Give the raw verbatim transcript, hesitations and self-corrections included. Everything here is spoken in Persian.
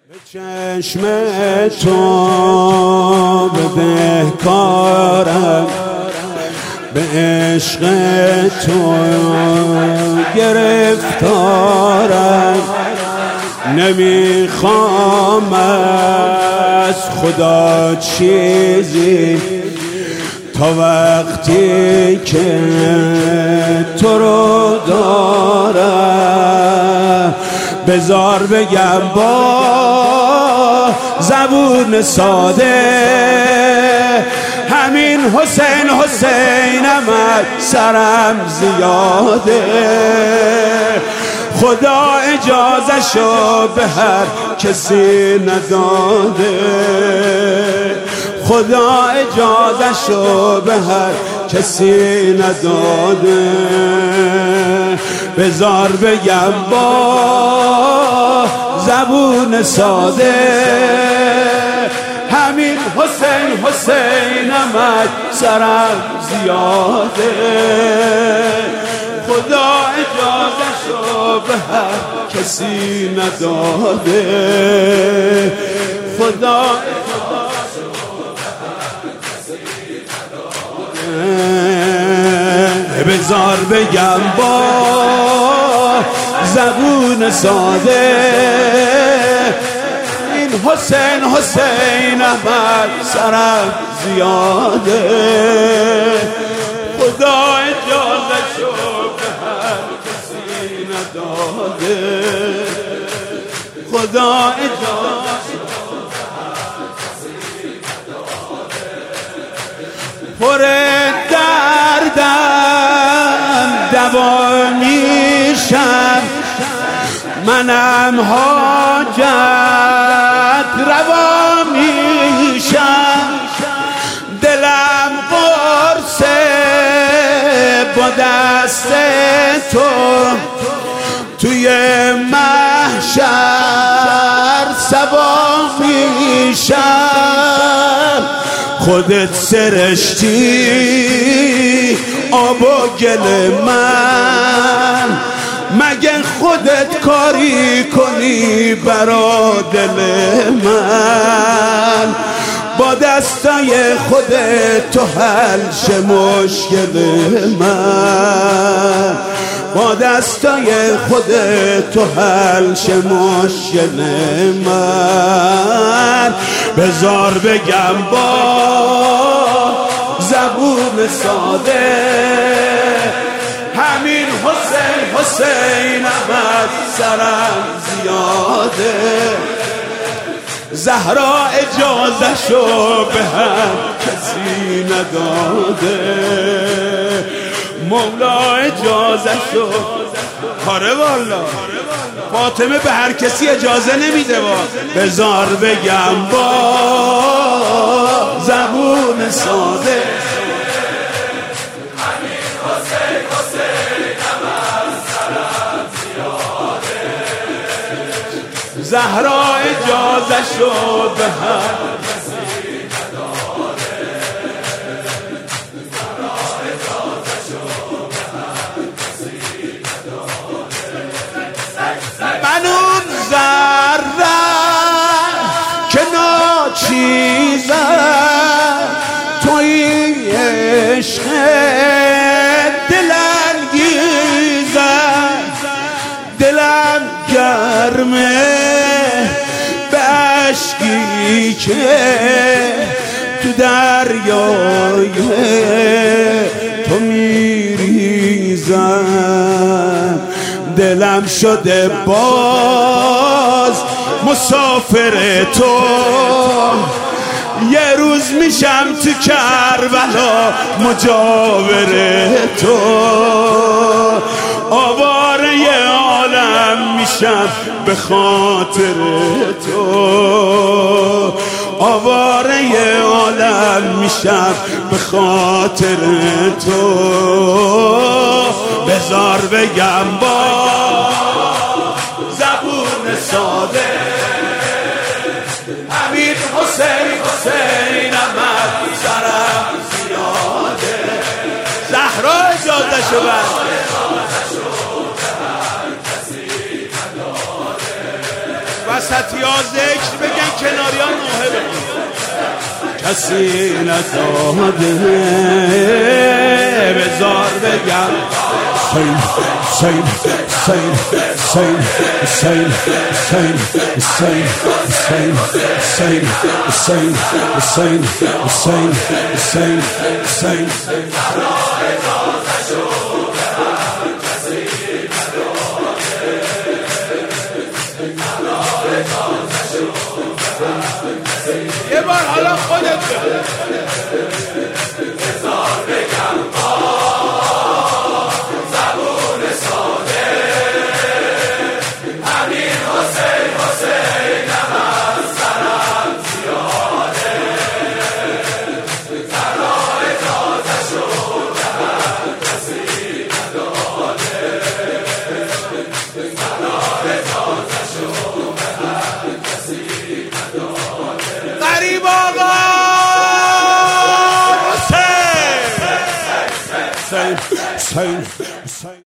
چشم تو بدهکارم، به عشق تو گرفتارم. نمیخوام از خدا چیزی تا وقتی که تو رو دارم. بذار بگم با زبون ساده، همین حسین حسینم از سرم زیاده. خدا اجازه‌شو به هر کسی نداده، خدا اجازه‌شو به هر کسی نداده. بذار بگم با زبون ساده، همین حسین حسینم از سرم زیاده. خدا اجازه‌شو به هر کسی نداده، خدا اجازه‌شو به هر کسی نداده. بذار بگم با زبون ساده، این حسین حسینم از سرم زیاده. خدا اجازه‌شو به هر کسی نداده، خدا اجازه‌شو به هر کسی نداده. پر دردم دوا میشم، منم حاجت روا میشم. دلم قرصه با دست تو توی محشر سوا میشم. خودت سرشتی آب و گل من، مگه خودت کاری کنی برا دل من؟ با دستای خودت تو حل شه مشکل من، با دستای خودت تو حل شه مشکل من. بذار بگم با زبون ساده، همین حسین حسینم از سرم زیاده. زهرا اجازه‌شو به هر کسی نداده، مولا اجازه‌شو. آره والا فاطمه به هر کسی اجازه نمیده. با بذار بگم با زبون ساده، زهرا اجازه‌شو به هر کسی نداده، زهرا اجازه‌شو به هر کسی نداده. من اون ذره که ناچیزم، توی عشق دلانگیزم. دلم گرمه عشقی که تو دریای تو میریزم. دلم شده باز مسافر تو، یه روز میشم تو کربلا مجاور تو. آواره عالم میشم به خاطر تو، آواره عالم میشم به خاطر تو. بذار بگم با زبون ساده، همین حسین حسینم از سرم زیاده. زهرا اجازه‌شو بس وسطی ها ذکر بگن، کناری ها نوحه بگن. کسی نداده بذار بگم حسین حسین حسین حسین حسین حسین حسین حسین حسین حسین حسین حسین حسین حسین یه بار حالا خودت بذار بگم زبون ساده همین حسین حسینم از سرم زیاده سرای تازه شد هم کسی نداده سرای تازه شد هم کسی نداده غریب آقا حسین حسین حسین